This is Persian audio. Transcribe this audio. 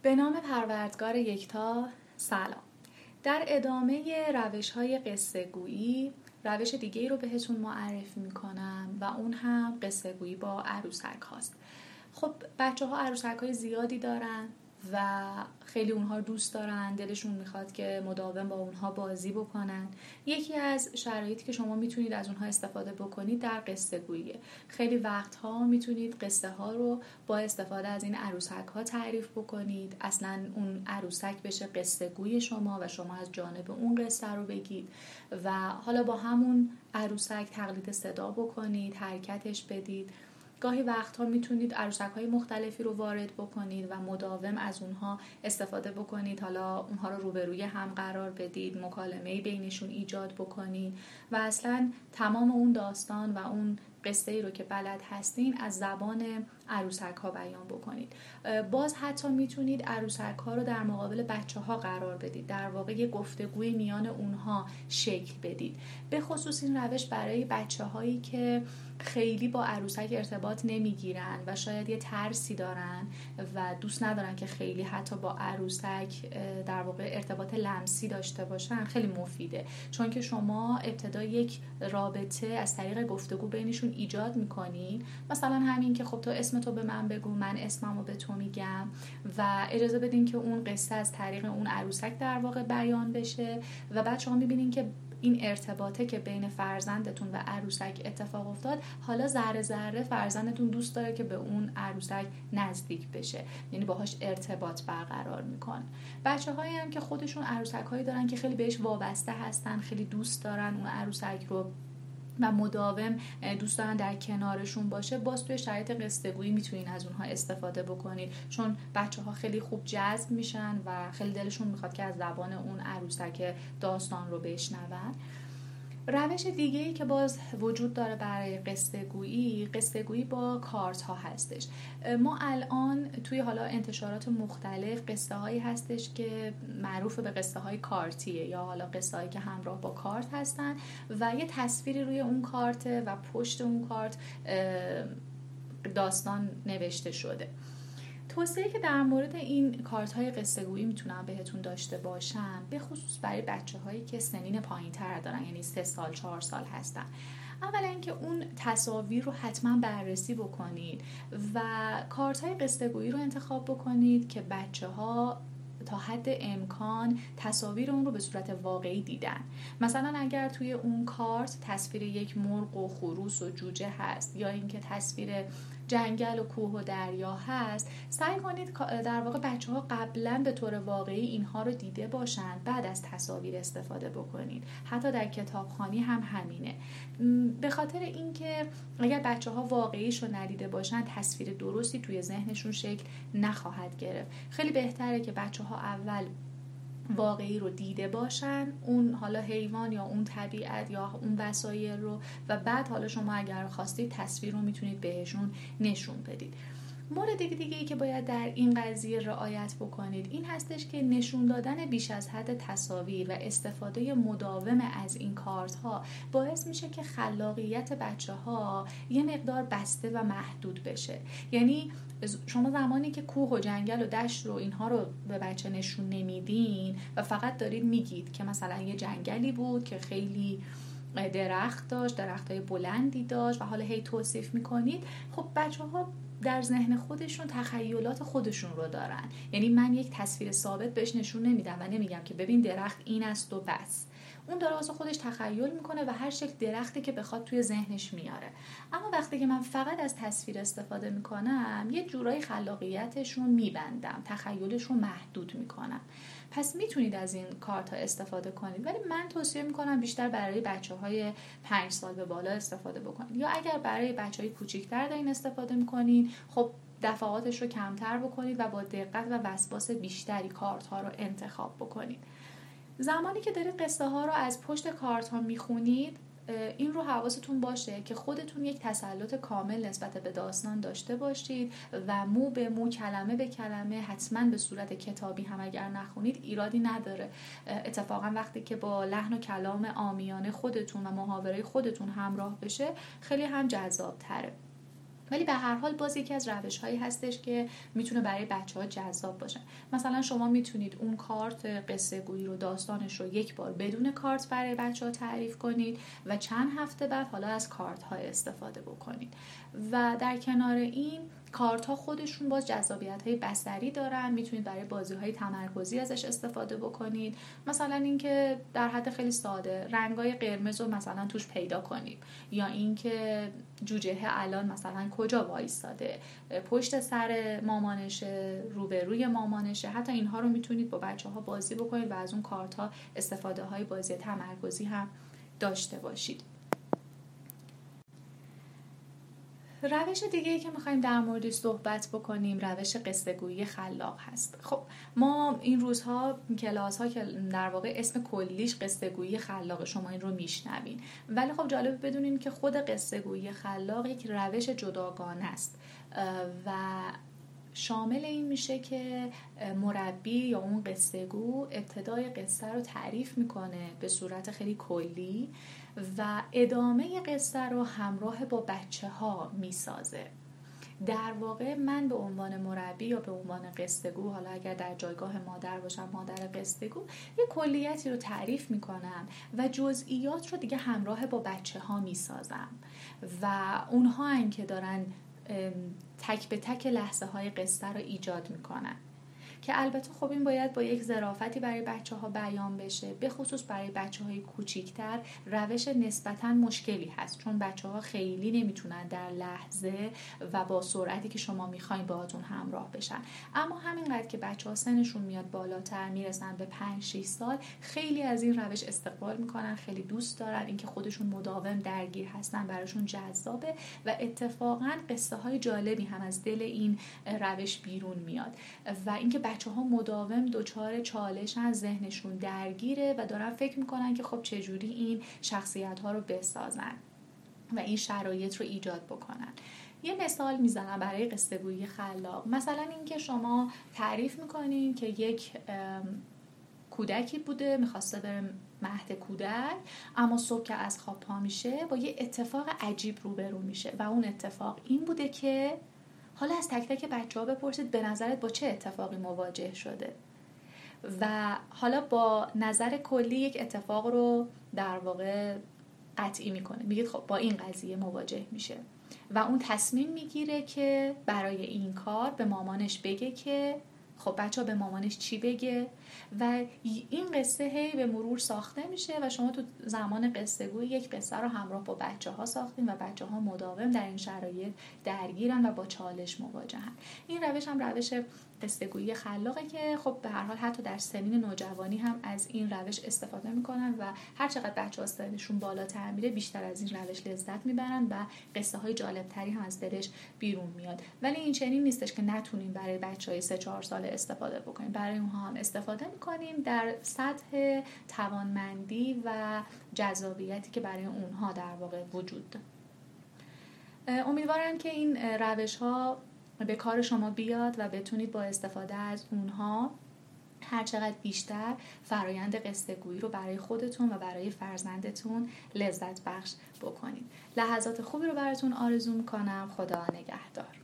به نام پروردگار یکتا. سلام. در ادامه روش‌های قصه‌گویی روش دیگه‌ای رو بهتون معرفی می‌کنم و اون هم قصه‌گویی با عروسک هاست. خب بچه‌ها عروسک‌های زیادی دارن و خیلی اونها رو دوست دارن، دلشون میخواد که مداوم با اونها بازی بکنن. یکی از شرایطی که شما میتونید از اونها استفاده بکنید در قصه گویی. خیلی وقتها میتونید قصه ها رو با استفاده از این عروسک ها تعریف بکنید، اصلا اون عروسک بشه قصه گوی شما و شما از جانب اون قصه رو بگید و حالا با همون عروسک تقلید صدا بکنید، حرکتش بدید. گاهی وقتها میتونید عروسک‌های مختلفی رو وارد بکنید و مداوم از اونها استفاده بکنید، حالا اونها رو روبروی هم قرار بدید، مکالمه‌ای بینشون ایجاد بکنید و اصلا تمام اون داستان و اون قصه‌ای رو که بلد هستین از زبان عروسک‌ها بیان بکنید. باز حتی میتونید عروسک‌ها رو در مقابل بچه‌ها قرار بدید، در واقع یه گفتگوی میان اونها شکل بدید. به خصوص این روش برای بچه‌هایی که خیلی با عروسک ارتباط نمیگیرن و شاید یه ترسی دارن و دوست ندارن که خیلی حتی با عروسک در واقع ارتباط لمسی داشته باشن، خیلی مفیده، چون که شما ابتدا یک رابطه از طریق گفتگو بینشون ایجاد میکنین. مثلا همین که خب تو اسم تو به من بگو، من اسممو به تو میگم و اجازه بدین که اون قصه از طریق اون عروسک در واقع بیان بشه و بعد شما میبینین که این ارتباطه که بین فرزندتون و عروسک اتفاق افتاد، حالا ذره ذره فرزندتون دوست داره که به اون عروسک نزدیک بشه، یعنی باهاش ارتباط برقرار میکنه. بچه‌هایی هم که خودشون عروسک‌هایی دارن که خیلی بهش وابسته هستن، خیلی دوست دارن اون عروسک رو و مداوم دوست دارن در کنارشون باشه، باز توی شرایط قصه‌گویی میتونین از اونها استفاده بکنید، چون بچه‌ها خیلی خوب جذب میشن و خیلی دلشون میخواد که از زبان اون عروسک داستان رو بشنون. روش دیگه‌ای که باز وجود داره برای قصه گویی با کارت ها هستش. ما الان توی حالا انتشارات مختلف قصه هایی هستش که معروف به قصه های کارتیه یا حالا قصه هایی که همراه با کارت هستن و یه تصویری روی اون کارت و پشت اون کارت داستان نوشته شده. توصیه‌ای که در مورد این کارت‌های قصه‌گویی میتونم بهتون داشته باشم، به خصوص برای بچه‌هایی که سنین پایین‌تر دارن، یعنی 3 سال 4 سال هستن، اولا اینکه اون تصاویر رو حتما بررسی بکنید و کارت‌های قصه‌گویی رو انتخاب بکنید که بچه‌ها تا حد امکان تصاویر اون رو به صورت واقعی دیدن. مثلا اگر توی اون کارت تصویر یک مرغ و خروس و جوجه هست یا اینکه تصویر جنگل و کوه و دریا هست، سعی کنید در واقع بچه‌ها قبلا به طور واقعی اینها رو دیده باشن، بعد از تصاویر استفاده بکنید. حتی در کتابخوانی هم همینه، به خاطر اینکه اگر بچه‌ها واقعیش رو ندیده باشن تصویر درستی توی ذهنشون شکل نخواهد گرفت. خیلی بهتره که بچه‌ها اول واقعی رو دیده باشن، اون حالا حیوان یا اون طبیعت یا اون وسایل رو، و بعد حالا شما اگر خواستید تصویر رو میتونید بهشون نشون بدید. مورد دیگه‌ای که باید در این قضیه رعایت بکنید این هستش که نشون دادن بیش از حد تصاویر و استفاده مداوم از این کارت ها باعث میشه که خلاقیت بچه‌ها یه مقدار بسته و محدود بشه. یعنی شما زمانی که کوه و جنگل و دشت رو اینها رو به بچه نشون نمیدین و فقط دارید میگید که مثلا یه جنگلی بود که خیلی درخت داشت، درختای بلندی داشت و حالا هی توصیف میکنید، خب بچه‌ها در ذهن خودشون تخیلات خودشون رو دارن. یعنی من یک تصویر ثابت بهش نشون نمیدم و نمیگم که ببین درخت این است و بس، اون داره واسه خودش تخیل میکنه و هر شکل درختی که بخواد توی ذهنش میاره. اما وقتی که من فقط از تصویر استفاده میکنم یه جورایی خلاقیتش رو میبندم، تخیلش رو محدود میکنم. پس میتونید از این کارت ها استفاده کنید، ولی من توصیه میکنم بیشتر برای بچه‌های 5 سال به بالا استفاده بکنید، یا اگر برای بچه‌های کوچیک‌تر دارین استفاده میکنید خب دفعاتش رو کمتر بکنید و با دقت و وسواس بیشتری کارت ها رو انتخاب بکنید. زمانی که دارید قصه ها رو از پشت کارت ها میخونید این رو حواستون باشه که خودتون یک تسلط کامل نسبت به داستان داشته باشید و مو به مو، کلمه به کلمه، حتما به صورت کتابی هم اگر نخونید ایرادی نداره. اتفاقا وقتی که با لحن و کلام عامیانه خودتون و محاوره خودتون همراه بشه خیلی هم جذاب تره. ولی به هر حال باز یکی از روش‌هایی هستش که میتونه برای بچه‌ها جذاب باشه. مثلا شما میتونید اون کارت قصه گویی رو، داستانش رو یک بار بدون کارت برای بچه‌ها تعریف کنید و چند هفته بعد حالا از کارت‌ها استفاده بکنید. و در کنار این کارت‌ها خودشون باز جذابیت‌های بصری دارن، میتونید برای بازی‌های تمرکزی ازش استفاده بکنید. مثلا اینکه در حد خیلی ساده رنگ‌های قرمز رو مثلا توش پیدا کنید، یا اینکه جوجه الان مثلا کجا وایساده، پشت سر مامانشه، روبروی مامانشه. حتی اینها رو میتونید با بچه‌ها بازی بکنید و از اون کارت‌ها استفاده‌های بازی تمرکزی هم داشته باشید. روش دیگه‌ای که می‌خوایم در موردش صحبت بکنیم روش قصه گویی خلاق هست. خب ما این روزها کلاس‌ها که در واقع اسم کلیش قصه گویی خلاق، شما این رو میشنوین، ولی خب جالب بدونین که خود قصه گویی خلاق یک روش جداگانه است و شامل این میشه که مربی یا اون قصه گو ابتدای قصه رو تعریف میکنه به صورت خیلی کلی و ادامه قصه رو همراه با بچه ها میسازه. در واقع من به عنوان مربی یا به عنوان قصه گو، حالا اگر در جایگاه مادر باشم مادر قصه گو، یه کلیتی رو تعریف میکنم و جزئیات رو دیگه همراه با بچه ها میسازم و اونها هن که دارن تک به تک لحظه های قصه رو ایجاد میکنن که البته خب این باید با یک ظرافتی برای بچه ها بیان بشه، به خصوص برای بچه های کوچیکتر روش نسبتاً مشکلی هست، چون بچه ها خیلی نمیتونن در لحظه و با سرعتی که شما میخواین باهاتون همراه بشن. اما همینقدر که بچه ها سنشون میاد بالاتر، میرسن به 5-6 سال، خیلی از این روش استقبال میکنن، خیلی دوست دارن، اینکه خودشون مداوم درگیر هستن براشون جذابه و اتفاقاً قصه های جالبی هم از دل این روش بیرون میاد و اینکه بچه‌ها مداوم دچار چالشن، ذهنشون درگیره و دارن فکر میکنن که خب چجوری این شخصیت‌ها رو بسازن و این شرایط رو ایجاد بکنن. یه مثال میزنم برای قصه گویی خلاق. مثلا اینکه شما تعریف میکنین که یک کودکی بوده میخواسته بره مهد کودک، اما صبح که از خواب پا میشه با یه اتفاق عجیب روبرو میشه و اون اتفاق این بوده که حالا از تک تک بچه‌ها بپرسید به نظرت با چه اتفاقی مواجه شده و حالا با نظر کلی یک اتفاق رو در واقع قطعی میکنه، میگید خب با این قضیه مواجه میشه و اون تصمیم میگیره که برای این کار به مامانش بگه که خب بچه‌ها به مامانش چی بگه و این قصه هی به مرور ساخته میشه و شما تو زمان قصه گویی یک قصه رو همراه با بچه‌ها ساختین و بچه‌ها مداوم در این شرایط درگیرن و با چالش مواجهن. این روش هم روش قصه گویی خلاقه که خب به هر حال حتی در سنین نوجوانی هم از این روش استفاده میکنن و هر چقدر بچه‌ها سنشون بالاتر میره بیشتر از این روش لذت میبرن و قصه های جالب تری هم از دلش بیرون میاد. ولی این چنین نیستش که نتونیم برای بچهای 3-4 ساله استفاده بکنیم، برای اونها هم استفاده میکنیم در سطح توانمندی و جذابیتی که برای اونها در واقع وجود داره. امیدوارم که این روش ها به کار شما بیاد و بتونید با استفاده از اونها هر چقدر بیشتر فرایند قصه گویی رو برای خودتون و برای فرزندتون لذت بخش بکنید. لحظات خوبی رو براتون آرزو میکنم. خدا نگهدار.